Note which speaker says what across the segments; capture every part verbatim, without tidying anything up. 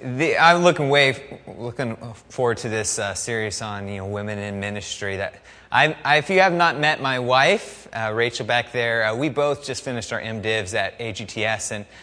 Speaker 1: The, I'm looking way looking forward to this uh, series on you know women in ministry. That I, I if you have not met my wife, uh, Rachel back there, uh, we both just finished our MDivs at A G T S, and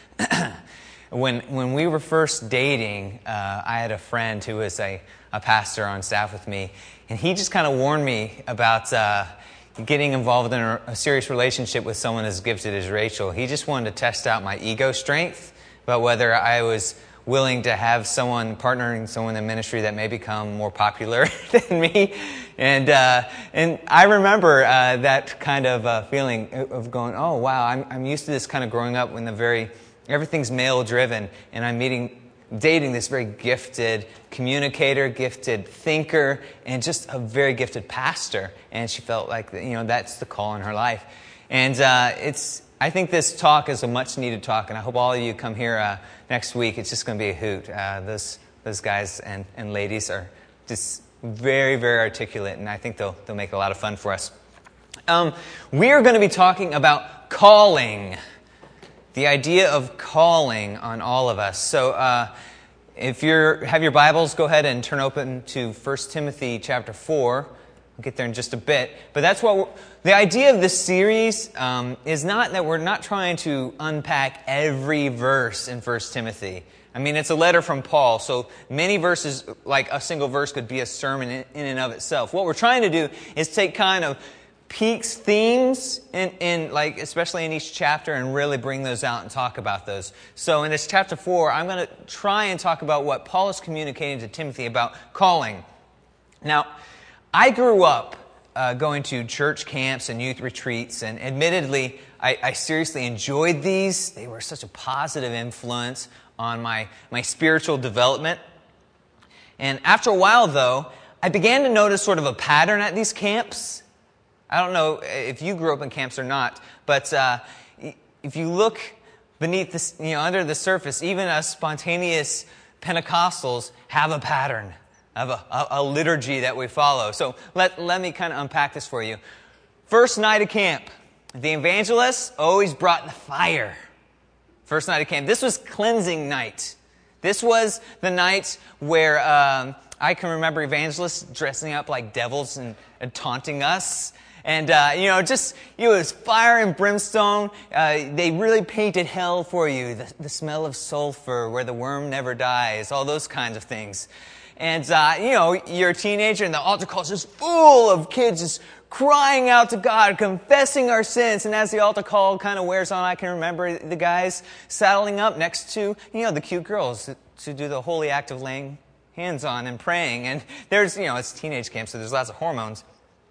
Speaker 1: when when we were first dating, uh, I had a friend who was a, a pastor on staff with me, and he just kind of warned me about uh, getting involved in a, a serious relationship with someone as gifted as Rachel. He just wanted to test out my ego strength about whether I was willing to have someone, partnering someone in ministry that may become more popular than me. And uh, and I remember uh, that kind of uh, feeling of going, oh, wow, I'm I'm used to this kind of growing up when the very, everything's male-driven, and I'm meeting, dating this very gifted communicator, gifted thinker, and just a very gifted pastor. And she felt like, you know, that's the call in her life. And uh, it's, I think this talk is a much-needed talk, and I hope all of you come here uh, next week. It's just going to be a hoot. Uh, those those guys and, and ladies are just very, very articulate, and I think they'll they'll make a lot of fun for us. Um, we are going to be talking about calling, the idea of calling on all of us. So, uh, if you have your Bibles, go ahead and turn open to First Timothy chapter four. We'll get there in just a bit. But that's what we're, the idea of this series um, is not that we're not trying to unpack every verse in First Timothy. I mean, it's a letter from Paul, so many verses, like a single verse, could be a sermon in, in and of itself. What we're trying to do is take kind of peaks, themes, in, in like especially in each chapter, and really bring those out and talk about those. So in this chapter four, I'm going to try and talk about what Paul is communicating to Timothy about calling. Now, I grew up uh, going to church camps and youth retreats, and admittedly, I, I seriously enjoyed these. They were such a positive influence on my, my spiritual development. And after a while, though, I began to notice sort of a pattern at these camps. I don't know if you grew up in camps or not, but uh, if you look beneath this, you know, under the surface, even us spontaneous Pentecostals have a pattern. Of a, a, a liturgy that we follow. So let, let me kind of unpack this for you. First night of camp, the evangelist always brought the fire. First night of camp. This was cleansing night. This was the night where um, I can remember evangelists dressing up like devils and, and taunting us. And, uh, you know, just, it was fire and brimstone. Uh, they really painted hell for you. The, the smell of sulfur, where the worm never dies, all those kinds of things. And, uh, you know, you're a teenager and the altar call is just full of kids just crying out to God, confessing our sins. And as the altar call kind of wears on, I can remember the guys saddling up next to, you know, the cute girls to do the holy act of laying hands on and praying. And there's, you know, it's teenage camp, so there's lots of hormones.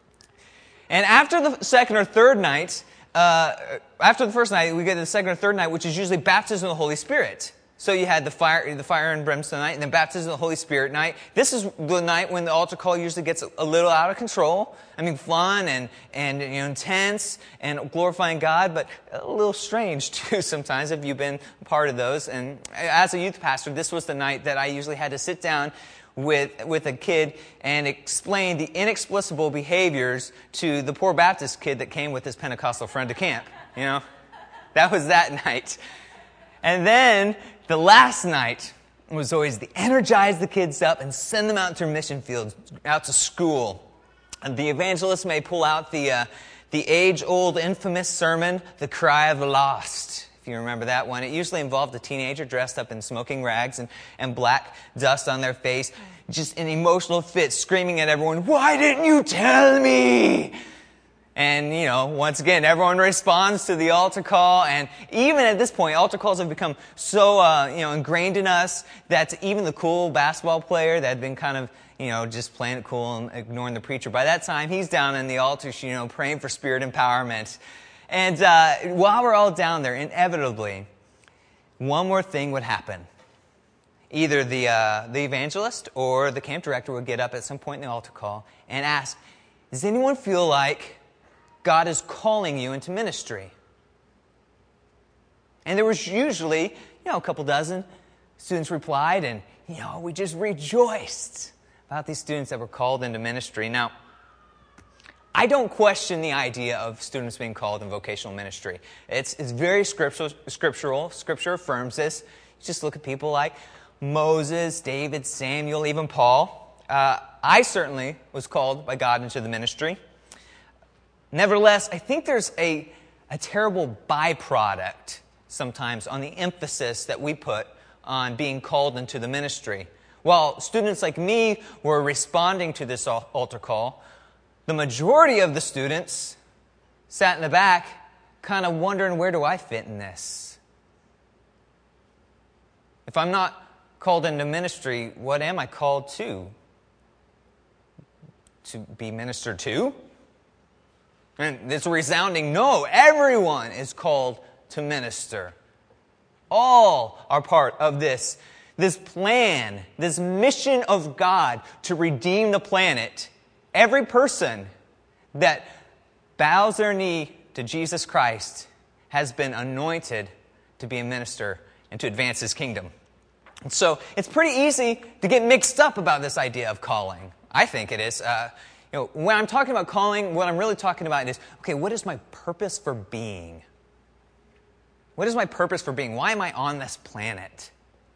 Speaker 1: And after the second or third night, uh, after the first night, we get to the second or third night, which is usually baptism of the Holy Spirit. So you had the fire, the fire and brimstone night, and then baptism of the Holy Spirit night. This is the night when the altar call usually gets a little out of control. I mean, fun and and you know, intense and glorifying God, but a little strange too sometimes if you've been part of those. And as a youth pastor, this was the night that I usually had to sit down with with a kid and explain the inexplicable behaviors to the poor Baptist kid that came with his Pentecostal friend to camp. You know, that was that night. And then the last night was always to energize the kids up and send them out to mission fields, out to school. And the evangelist may pull out the uh, the age-old infamous sermon, The Cry of the Lost. If you remember that one, it usually involved a teenager dressed up in smoking rags and, and black dust on their face, just in emotional fits, screaming at everyone, "Why didn't you tell me?" And, you know, once again, everyone responds to the altar call. And even at this point, altar calls have become so, uh, you know, ingrained in us that even the cool basketball player that had been kind of, you know, just playing it cool and ignoring the preacher, by that time, he's down in the altar, you know, praying for spirit empowerment. And uh, while we're all down there, inevitably, one more thing would happen. Either the uh, the evangelist or the camp director would get up at some point in the altar call and ask, does anyone feel like God is calling you into ministry? And there was usually, you know, a couple dozen students replied, and, you know, we just rejoiced about these students that were called into ministry. Now, I don't question the idea of students being called in vocational ministry. It's, it's very scriptural, scriptural. Scripture affirms this. You just look at people like Moses, David, Samuel, even Paul. Uh, I certainly was called by God into the ministry. Nevertheless, I think there's a, a terrible byproduct sometimes on the emphasis that we put on being called into the ministry. While students like me were responding to this altar call, the majority of the students sat in the back kind of wondering, where do I fit in this? If I'm not called into ministry, what am I called to? To be ministered to? And it's a resounding no. Everyone is called to minister. All are part of this, this plan, this mission of God to redeem the planet. Every person that bows their knee to Jesus Christ has been anointed to be a minister and to advance His kingdom. And so it's pretty easy to get mixed up about this idea of calling. I think it is. Uh, you know, when I'm talking about calling, what I'm really talking about is, okay, what is my purpose for being? What is my purpose for being? Why am I on this planet?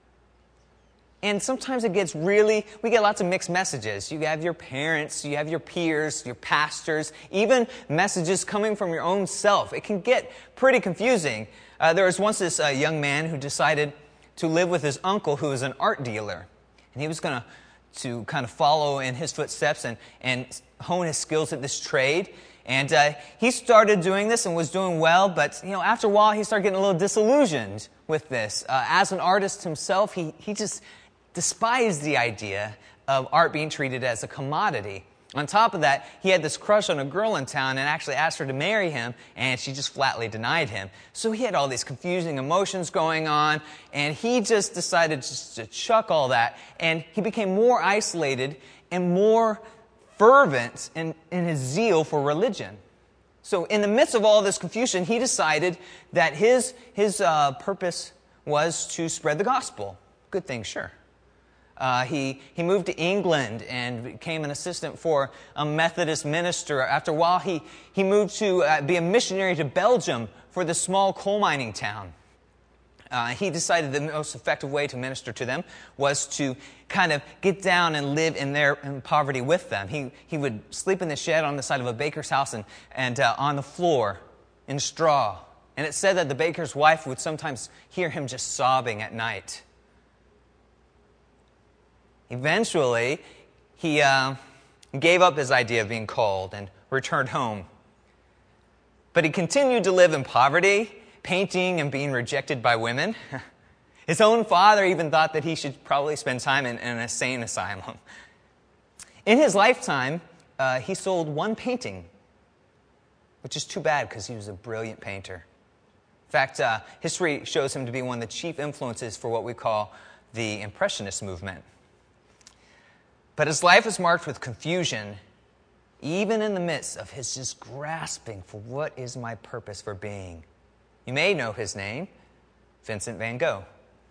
Speaker 1: And sometimes it gets really, we get lots of mixed messages. You have your parents, you have your peers, your pastors, even messages coming from your own self. It can get pretty confusing. Uh, there was once this uh, young man who decided to live with his uncle who was an art dealer. And he was going to to kind of follow in his footsteps and, and hone his skills at this trade. And uh, he started doing this and was doing well, but you know, after a while he started getting a little disillusioned with this. Uh, as an artist himself, he, he just despised the idea of art being treated as a commodity. On top of that, he had this crush on a girl in town and actually asked her to marry him, and she just flatly denied him. So he had all these confusing emotions going on, and he just decided just to chuck all that, and he became more isolated and more fervent in, in his zeal for religion. So in the midst of all this confusion, he decided that his, his uh, purpose was to spread the gospel. Good thing, sure. Uh, he, he moved to England and became an assistant for a Methodist minister. After a while, he, he moved to uh, be a missionary to Belgium for the small coal mining town. Uh, he decided the most effective way to minister to them was to kind of get down and live in their in poverty with them. He, he would sleep in the shed on the side of a baker's house and, and uh, on the floor in straw. And it said that the baker's wife would sometimes hear him just sobbing at night. Eventually, he uh, gave up his idea of being called and returned home. But he continued to live in poverty, painting and being rejected by women. His own father even thought that he should probably spend time in, in an insane asylum. In his lifetime, uh, he sold one painting, which is too bad because he was a brilliant painter. In fact, uh, history shows him to be one of the chief influences for what we call the Impressionist movement. But his life is marked with confusion, even in the midst of his just grasping for what is my purpose for being. You may know his name, Vincent van Gogh.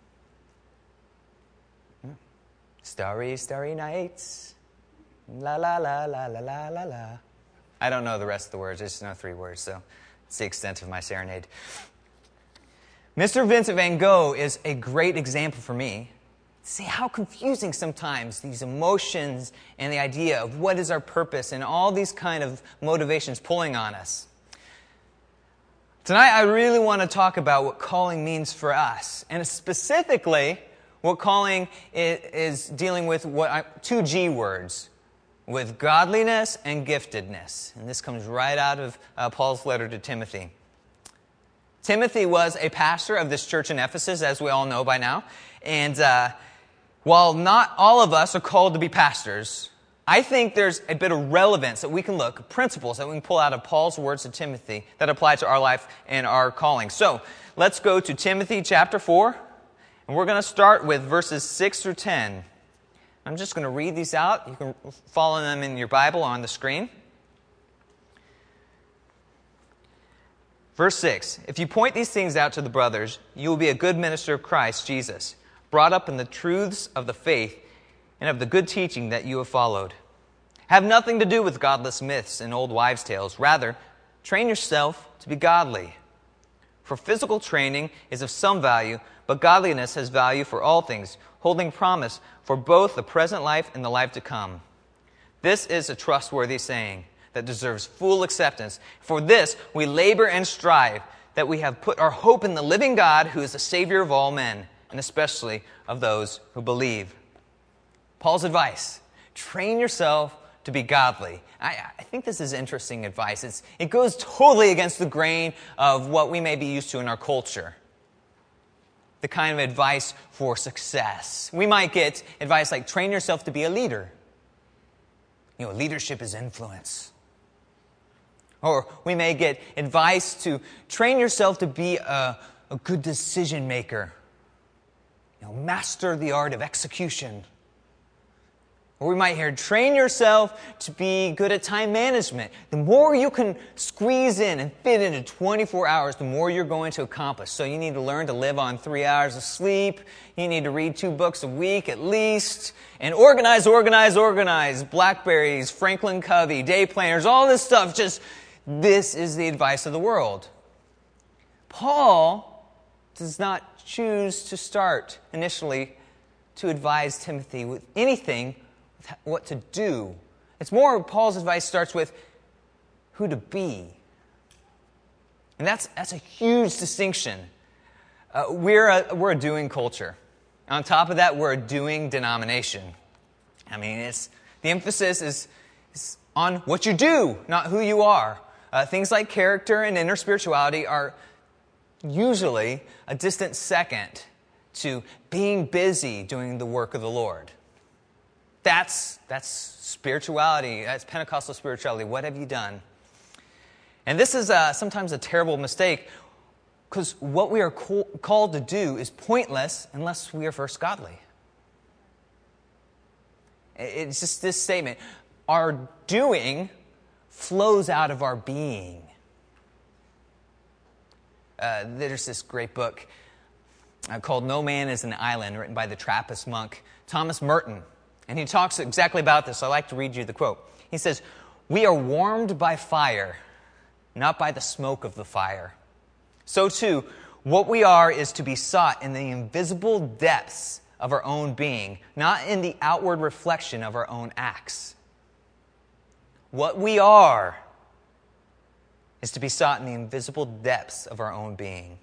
Speaker 1: Starry, starry nights, la la la la la la la la. I don't know the rest of the words, I just know three words, so it's the extent of my serenade. Mister Vincent van Gogh is a great example for me. See how confusing sometimes these emotions and the idea of what is our purpose and all these kind of motivations pulling on us. Tonight I really want to talk about what calling means for us, and specifically what calling is dealing with what I, two G words, with godliness and giftedness. And this comes right out of uh, Paul's letter to Timothy. Timothy was a pastor of this church in Ephesus, as we all know by now, and uh, while not all of us are called to be pastors, I think there's a bit of relevance that we can look, principles that we can pull out of Paul's words to Timothy that apply to our life and our calling. So let's go to Timothy chapter four, and we're going to start with verses six through ten. I'm just going to read these out. You can follow them in your Bible on the screen. Verse six, if you point these things out to the brothers, you will be a good minister of Christ Jesus, brought up in the truths of the faith and of the good teaching that you have followed. Have nothing to do with godless myths and old wives' tales. Rather, train yourself to be godly. For physical training is of some value, But godliness has value for all things, holding promise for both the present life and the life to come. This is a trustworthy saying that deserves full acceptance. For this we labor and strive, that we have put our hope in the living God, who is the Savior of all men, and especially of those who believe. Paul's advice: train yourself to be godly. I, I think this is interesting advice. It's, it goes totally against the grain of what we may be used to in our culture. The kind of advice for success. We might get advice like, train yourself to be a leader. You know, leadership is influence. Or we may get advice to train yourself to be a, a good decision maker. You know, master the art of execution. Or we might hear, train yourself to be good at time management. The more you can squeeze in and fit into twenty-four hours, the more you're going to accomplish. So you need to learn to live on three hours of sleep. You need to read two books a week at least. And organize, organize, organize. Blackberries, Franklin Covey, day planners, all this stuff. Just, this is the advice of the world. Paul does not choose to start initially to advise Timothy with anything what to do. It's more, Paul's advice starts with who to be. And that's that's a huge distinction. Uh, we're, a, we're a doing culture. On top of that, we're a doing denomination. I mean, it's the emphasis is, is on what you do, not who you are. Uh, things like character and inner spirituality are usually a distant second to being busy doing the work of the Lord. That's that's spirituality. That's Pentecostal spirituality. What have you done? And this is uh, sometimes a terrible mistake, because what we are co- called to do is pointless unless we are first godly. It's just this statement. Our doing flows out of our being. Uh, there's this great book uh, called No Man is an Island, written by the Trappist monk Thomas Merton. And he talks exactly about this. I'd like to read you the quote. He says, "We are warmed by fire, not by the smoke of the fire. So too, what we are is to be sought in the invisible depths of our own being, not in the outward reflection of our own acts. What we are is to be sought in the invisible depths of our own being."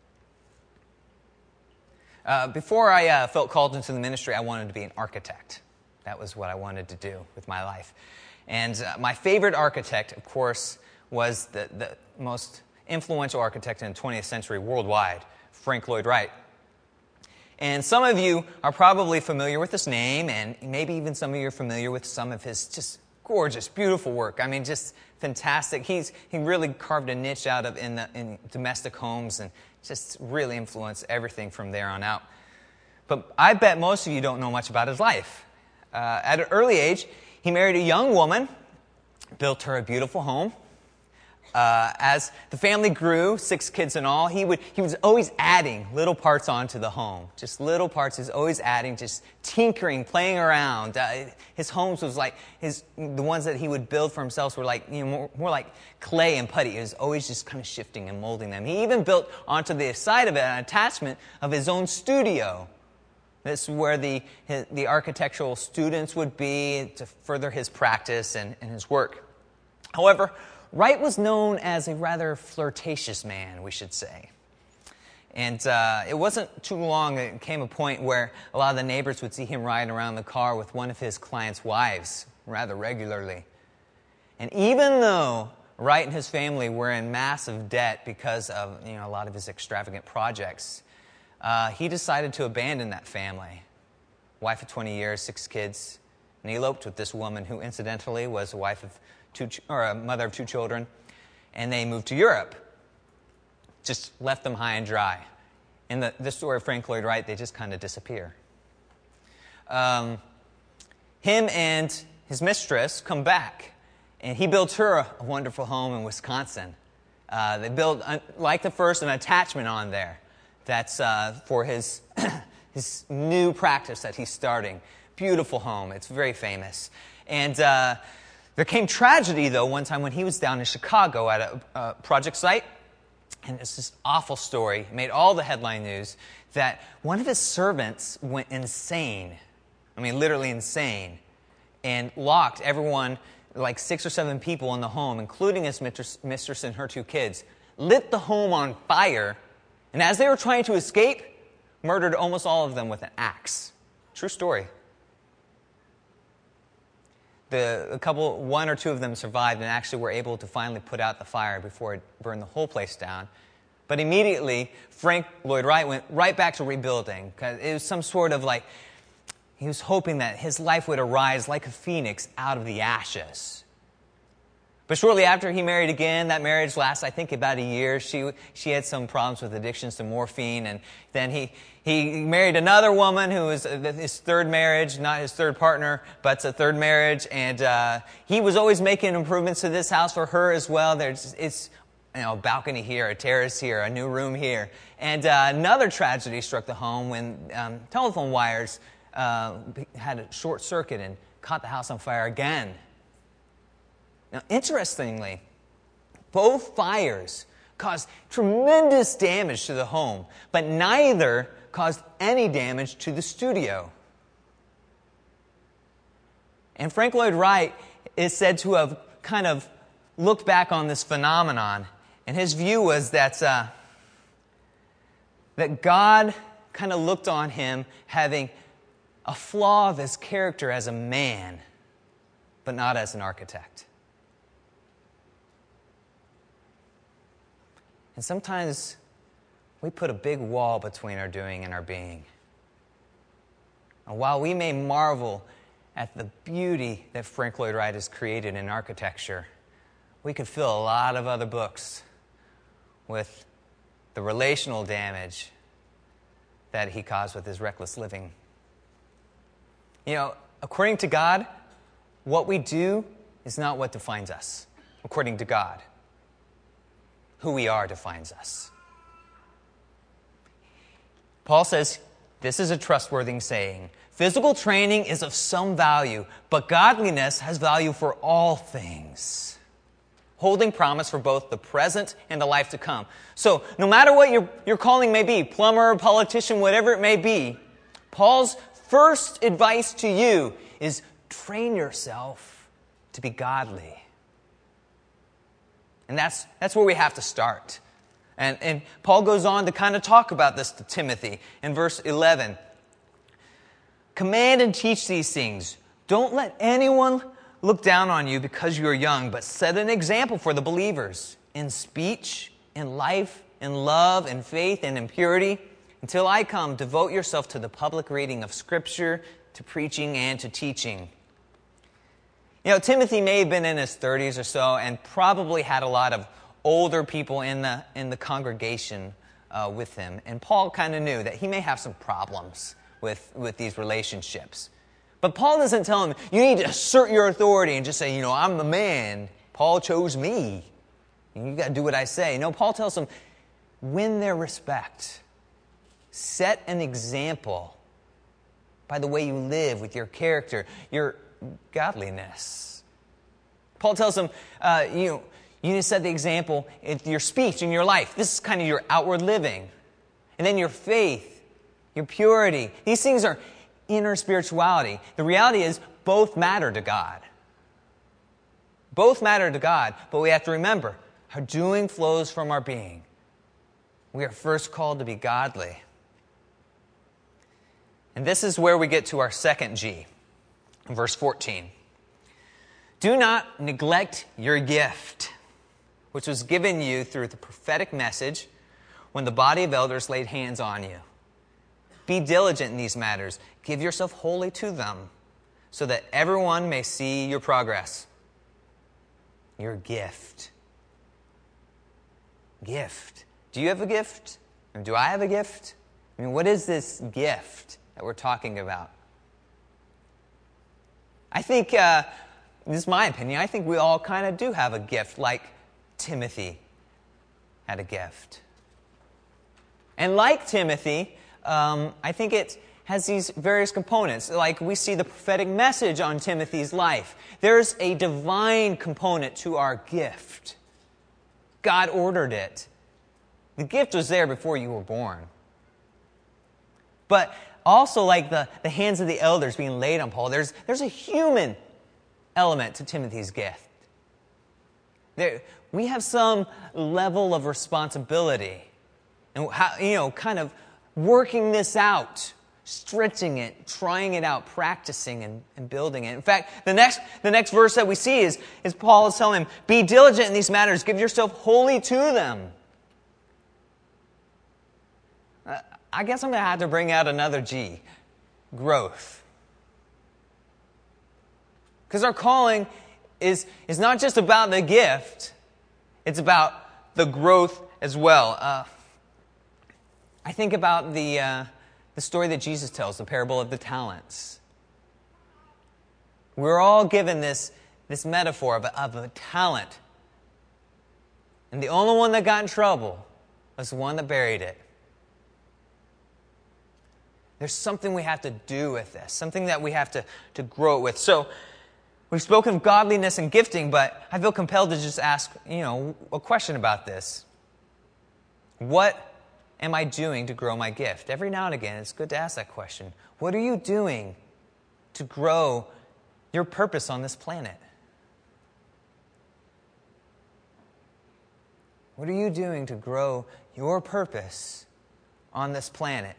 Speaker 1: Uh, before I uh, felt called into the ministry, I wanted to be an architect. That was what I wanted to do with my life. And uh, my favorite architect, of course, was the, the most influential architect in the twentieth century worldwide, Frank Lloyd Wright. And some of you are probably familiar with his name, and maybe even some of you are familiar with some of his just gorgeous, beautiful work. I mean, just fantastic. He's he really carved a niche out of in, the, in domestic homes and just really influenced everything from there on out. But I bet most of you don't know much about his life. Uh, at an early age, he married a young woman, built her a beautiful home. Uh, as the family grew, six kids in all, he would he was always adding little parts onto the home. Just little parts. He's always adding, just tinkering, playing around. Uh, his homes was like his the ones that he would build for himself were like you know more, more like clay and putty. He was always just kind of shifting and molding them. He even built onto the side of it an attachment of his own studio. This is where the his, the architectural students would be to further his practice and, and his work. However, Wright was known as a rather flirtatious man, we should say. And uh, it wasn't too long, it came a point where a lot of the neighbors would see him riding around the car with one of his clients' wives rather regularly. And even though Wright and his family were in massive debt because of you know a lot of his extravagant projects, uh, he decided to abandon that family. Wife of twenty years, six kids, and he eloped with this woman who incidentally was a wife of Two, or a mother of two children, and they moved to Europe. Just left them high and dry. In the, the story of Frank Lloyd Wright, they just kind of disappear. Um, him and his mistress come back, and he builds her a, a wonderful home in Wisconsin. Uh, they build, uh, like the first, an attachment on there that's uh, for his his new practice that he's starting. Beautiful home. It's very famous. And uh, there came tragedy, though, one time when he was down in Chicago at a, a project site. And it's this awful story. It made all the headline news. that one of his servants went insane. I mean, literally insane. And locked everyone, like six or seven people in the home, including his mistress and her two kids, lit the home on fire, and as they were trying to escape, murdered almost all of them with an axe. True story. The, a couple, one or two of them survived and actually were able to finally put out the fire before it burned the whole place down. But immediately, Frank Lloyd Wright went right back to rebuilding, because it was some sort of like, he was hoping that his life would arise like a phoenix out of the ashes. But shortly after, he married again. That marriage lasted, I think, about a year. She she had some problems with addictions to morphine. And then he, he married another woman who was his third marriage, not his third partner, but a third marriage. And uh, he was always making improvements to this house for her as well. There's It's you know, a balcony here, a terrace here, a new room here. And uh, another tragedy struck the home when um, telephone wires uh, had a short circuit and caught the house on fire again. Now, interestingly, both fires caused tremendous damage to the home, but neither caused any damage to the studio. And Frank Lloyd Wright is said to have kind of looked back on this phenomenon, and his view was that, uh, that God kind of looked on him having a flaw of his character as a man, but not as an architect. And sometimes we put a big wall between our doing and our being. And while we may marvel at the beauty that Frank Lloyd Wright has created in architecture, we could fill a lot of other books with the relational damage that he caused with his reckless living. You know, according to God, what we do is not what defines us. According to God, who we are defines us. Paul says, this is a trustworthy saying. Physical training is of some value, but godliness has value for all things, holding promise for both the present and the life to come. So, no matter what your, your calling may be, plumber, politician, whatever it may be, Paul's first advice to you is train yourself to be godly. And that's that's where we have to start. And, and Paul goes on to kind of talk about this to Timothy in verse eleven. Command and teach these things. Don't let anyone look down on you because you are young, but set an example for the believers in speech, in life, in love, in faith, and in purity. Until I come, devote yourself to the public reading of Scripture, to preaching, and to teaching. You know, Timothy may have been in his thirties or so and probably had a lot of older people in the in the congregation uh, with him. And Paul kind of knew that he may have some problems with, with these relationships. But Paul doesn't tell him, you need to assert your authority and just say, you know, I'm the man. Paul chose me. You got to do what I say. No, Paul tells him, win their respect. Set an example by the way you live with your character, your godliness. Paul tells them, uh, you know, you need to set the example in your speech, in your life. This is kind of your outward living. And then your faith, your purity. These things are inner spirituality. The reality is both matter to God. Both matter to God, but we have to remember, our doing flows from our being. We are first called to be godly. And this is where we get to our second G. Verse fourteen. Do not neglect your gift, which was given you through the prophetic message when the body of elders laid hands on you. Be diligent in these matters. Give yourself wholly to them, so that everyone may see your progress. Your gift. Gift. Do you have a gift? And do I have a gift? I mean, what is this gift that we're talking about? I think, uh, this is my opinion, I think we all kind of do have a gift, like Timothy had a gift. And like Timothy, um, I think it has these various components. Like we see the prophetic message on Timothy's life. There's a divine component to our gift. God ordered it. The gift was there before you were born. but also like the, the hands of the elders being laid on Paul. There's, there's a human element to Timothy's gift. There, we have some level of responsibility and how, you know, kind of working this out, stretching it, trying it out, practicing and, and building it. In fact, the next the next verse that we see is, is Paul is telling him, be diligent in these matters, give yourself wholly to them. Uh, I guess I'm going to have to bring out another G, growth. Because our calling is, is not just about the gift, it's about the growth as well. Uh, I think about the uh, the story that Jesus tells, the parable of the talents. We're all given this, this metaphor of a, of a talent. And the only one that got in trouble was the one that buried it. There's something we have to do with this, something that we have to, to grow with. So, we've spoken of godliness and gifting, but I feel compelled to just ask, you know, a question about this. What am I doing to grow my gift? Every now and again, it's good to ask that question. What are you doing to grow your purpose on this planet? What are you doing to grow your purpose on this planet?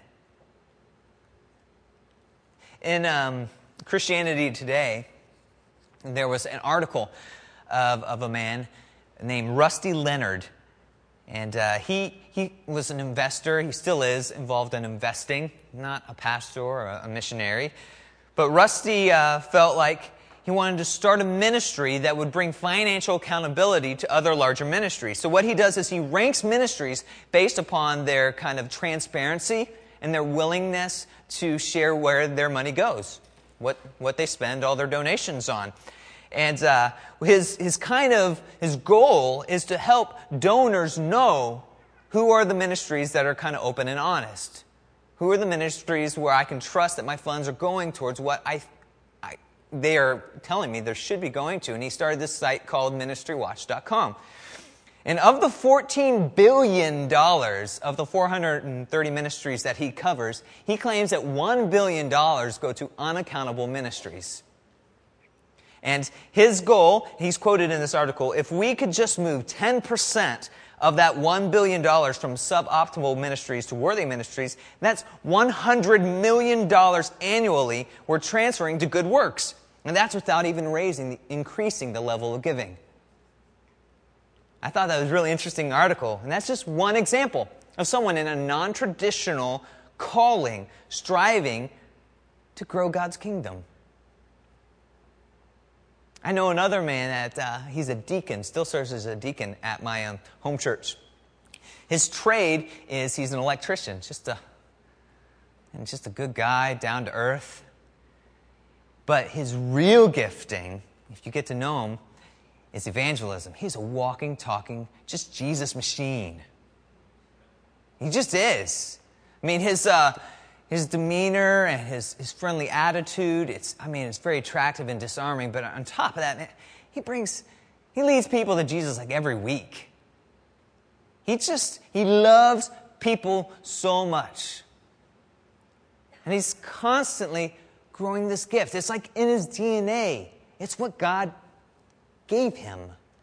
Speaker 1: In um, Christianity Today, there was an article of, of a man named Rusty Leonard. And uh, he he was an investor. He still is involved in investing, not a pastor or a, a missionary. But Rusty uh, felt like he wanted to start a ministry that would bring financial accountability to other larger ministries. So what he does is he ranks ministries based upon their kind of transparency and their willingness to share where their money goes, what what they spend all their donations on. And uh, his his kind of his goal is to help donors know who are the ministries that are kind of open and honest. Who are the ministries where I can trust that my funds are going towards what I, I they are telling me there should be going to. And he started this site called ministry watch dot com. And of the fourteen billion dollars of the four hundred thirty ministries that he covers, he claims that one billion dollars go to unaccountable ministries. And his goal, he's quoted in this article, if we could just move ten percent of that one billion dollars from suboptimal ministries to worthy ministries, that's one hundred million dollars annually we're transferring to good works. And that's without even raising, increasing the level of giving. I thought that was a really interesting article. And that's just one example of someone in a non-traditional calling, striving to grow God's kingdom. I know another man that uh, he's a deacon, still serves as a deacon at my um, home church. His trade is he's an electrician, just a, and just a good guy, down to earth. But his real gifting, if you get to know him, is evangelism. He's a walking, talking, just Jesus machine. He just is. I mean, his uh, his demeanor and his, his friendly attitude, it's I mean, it's very attractive and disarming. But on top of that, he brings, he leads people to Jesus like every week. He just, he loves people so much. And he's constantly growing this gift. It's like in his D N A. It's what God gave him.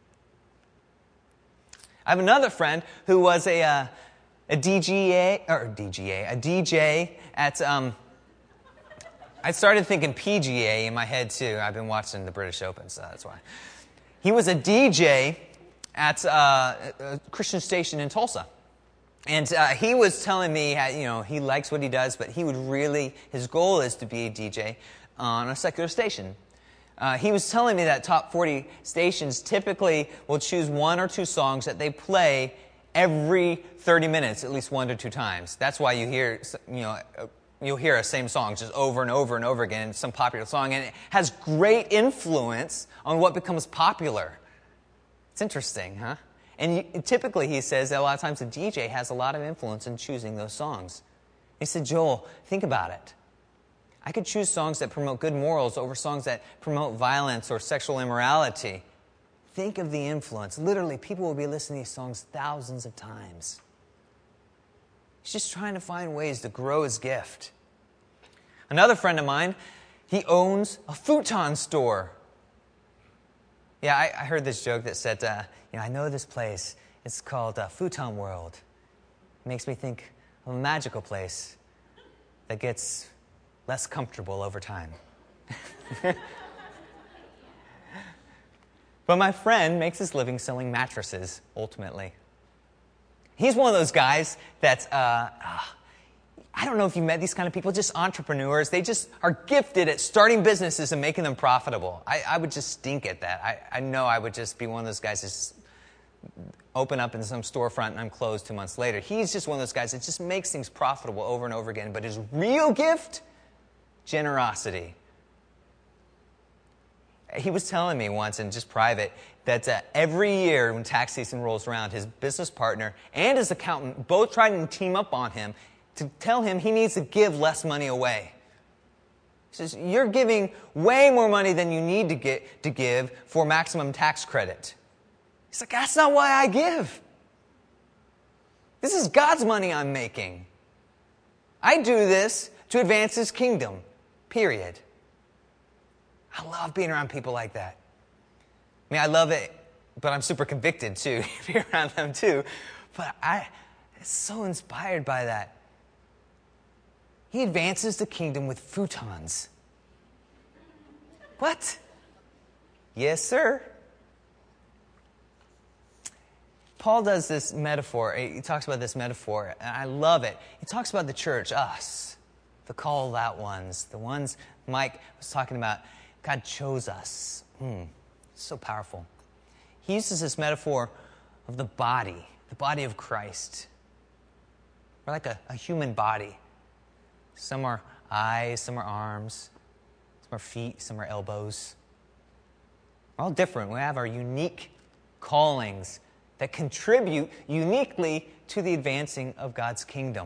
Speaker 1: I have another friend who was a uh, a D G A or D G A, a D J at. Um, I started thinking P G A in my head too. I've been watching the British Open, so that's why. He was a D J at uh, a Christian station in Tulsa, and uh, he was telling me, how, you know, he likes what he does, but he would really, his goal is to be a D J on a secular station. Uh, he was telling me that top forty stations typically will choose one or two songs that they play every thirty minutes, at least one to two times. That's why you hear, you know, you'll hear a same song just over and over and over again, some popular song, and it has great influence on what becomes popular. It's interesting, huh? And you, typically, he says that a lot of times the D J has a lot of influence in choosing those songs. He said, Joel, think about it. I could choose songs that promote good morals over songs that promote violence or sexual immorality. Think of the influence. Literally, people will be listening to these songs thousands of times. He's just trying to find ways to grow his gift. Another friend of mine, he owns a futon store. Yeah, I, I heard this joke that said, uh, you know, I know this place. It's called uh, Futon World. It makes me think of a magical place that gets less comfortable over time. But my friend makes his living selling mattresses, ultimately. He's one of those guys that's, uh, uh, I don't know if you met these kind of people, just entrepreneurs. They just are gifted at starting businesses and making them profitable. I, I would just stink at that. I, I know I would just be one of those guys that just open up in some storefront and I'm closed two months later. He's just one of those guys that just makes things profitable over and over again. But his real gift, generosity. He was telling me once in just private that uh, every year when tax season rolls around, his business partner and his accountant both try to team up on him to tell him he needs to give less money away. He says, you're giving way more money than you need to get to give for maximum tax credit. He's like, that's not why I give. This is God's money I'm making. I do this to advance His kingdom, period. I love being around people like that. I mean, I love it, but I'm super convicted too, to be around them too. But I, I'm so inspired by that. He advances the kingdom with futons. What? Yes, sir. Paul does this metaphor. He talks about this metaphor, and I love it. He talks about the church, us, the called out ones, the ones Mike was talking about. God chose us. Mm, so powerful. He uses this metaphor of the body, the body of Christ. We're like a, a human body. Some are eyes, some are arms, some are feet, some are elbows. We're all different. We have our unique callings that contribute uniquely to the advancing of God's kingdom.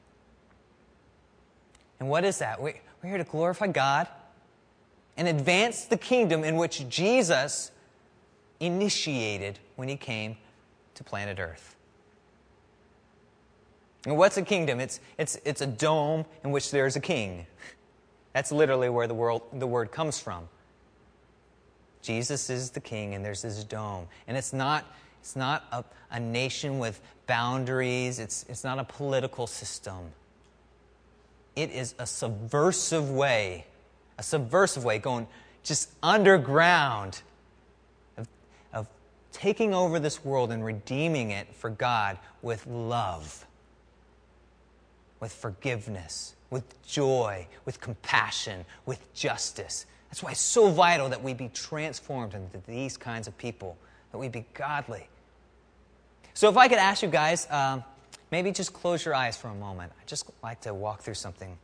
Speaker 1: And what is that? We're here to glorify God and advance the kingdom in which Jesus initiated when He came to planet Earth. And what's a kingdom? It's, it's, it's a dome in which there's a king. That's literally where the, world, the word comes from. Jesus is the king, and there's this dome. And it's not, it's not a, a nation with boundaries. It's, it's not a political system. It is a subversive way, a subversive way, going just underground of, of taking over this world and redeeming it for God with love, with forgiveness, with joy, with compassion, with justice. That's why it's so vital that we be transformed into these kinds of people, that we be godly. So if I could ask you guys, um, maybe just close your eyes for a moment. I'd just like to walk through something.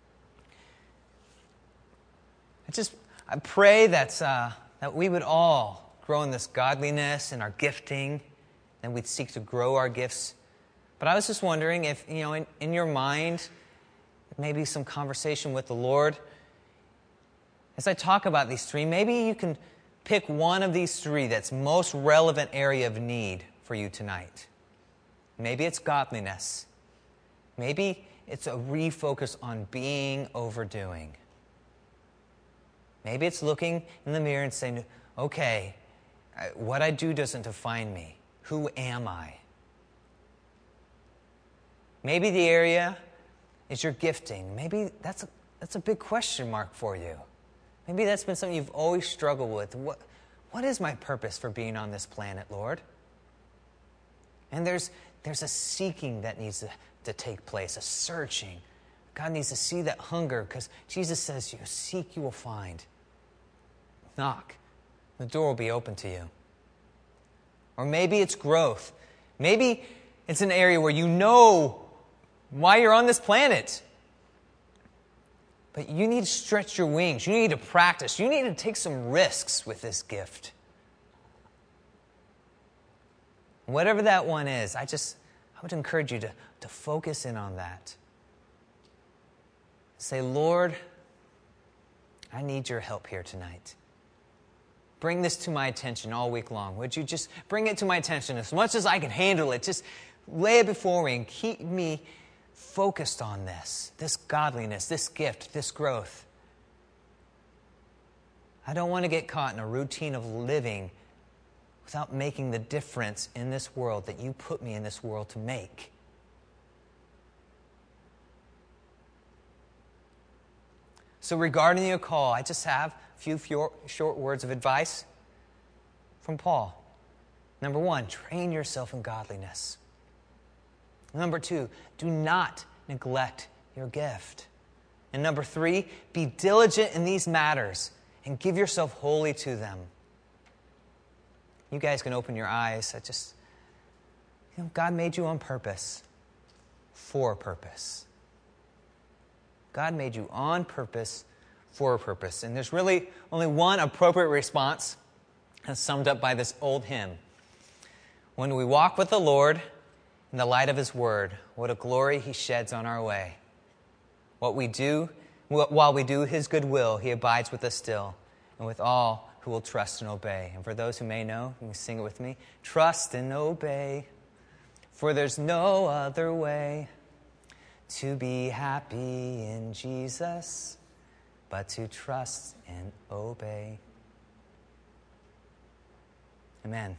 Speaker 1: I just, I pray that, uh, that we would all grow in this godliness and our gifting, and we'd seek to grow our gifts. But I was just wondering if, you know, in, in your mind, maybe some conversation with the Lord, as I talk about these three, maybe you can pick one of these three that's most relevant area of need for you tonight. Maybe it's godliness. Maybe it's a refocus on being over doing. Maybe it's looking in the mirror and saying, okay, what I do doesn't define me. Who am I? Maybe the area is your gifting. Maybe that's a, that's a big question mark for you. Maybe that's been something you've always struggled with. What, what is my purpose for being on this planet, Lord? And there's, there's a seeking that needs to, to take place, a searching. God needs to see that hunger, because Jesus says, you seek, you will find. Knock. The door will be open to you. Or maybe it's growth. Maybe it's an area where you know why you're on this planet. But you need to stretch your wings. You need to practice. You need to take some risks with this gift. Whatever that one is, I just, I would encourage you to, to focus in on that. Say, Lord, I need your help here tonight. Bring this to my attention all week long. Would you just bring it to my attention as much as I can handle it? Just lay it before me and keep me focused on this, this godliness, this gift, this growth. I don't want to get caught in a routine of living without making the difference in this world that you put me in this world to make. So regarding your call, I just have a few short words of advice from Paul. Number one, train yourself in godliness. Number two, do not neglect your gift. And number three, be diligent in these matters and give yourself wholly to them. You guys can open your eyes. I just, you know, God made you on purpose, for a purpose. God made you on purpose, for a purpose. And there's really only one appropriate response, as summed up by this old hymn. When we walk with the Lord in the light of His Word, what a glory He sheds on our way. What we do, while we do His good will, He abides with us still, and with all who will trust and obey. And for those who may know, you can sing it with me. Trust and obey, for there's no other way to be happy in Jesus, but to trust and obey. Amen.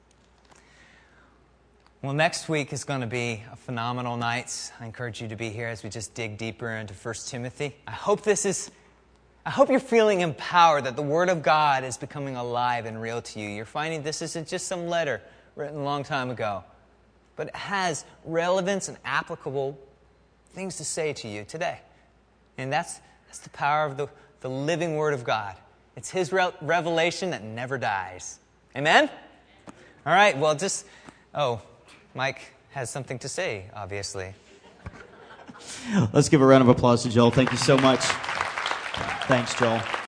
Speaker 1: Well, next week is going to be a phenomenal night. I encourage you to be here as we just dig deeper into First Timothy. I hope this is, I hope you're feeling empowered, that the Word of God is becoming alive and real to you. You're finding this isn't just some letter written a long time ago, but it has relevance and applicable things to say to you today. And that's that's the power of the, the living Word of God. It's His re- revelation that never dies. Amen? All right, well, just, oh, Mike has something to say, obviously.
Speaker 2: Let's give a round of applause to Joel. Thank you so much. Thanks, Joel.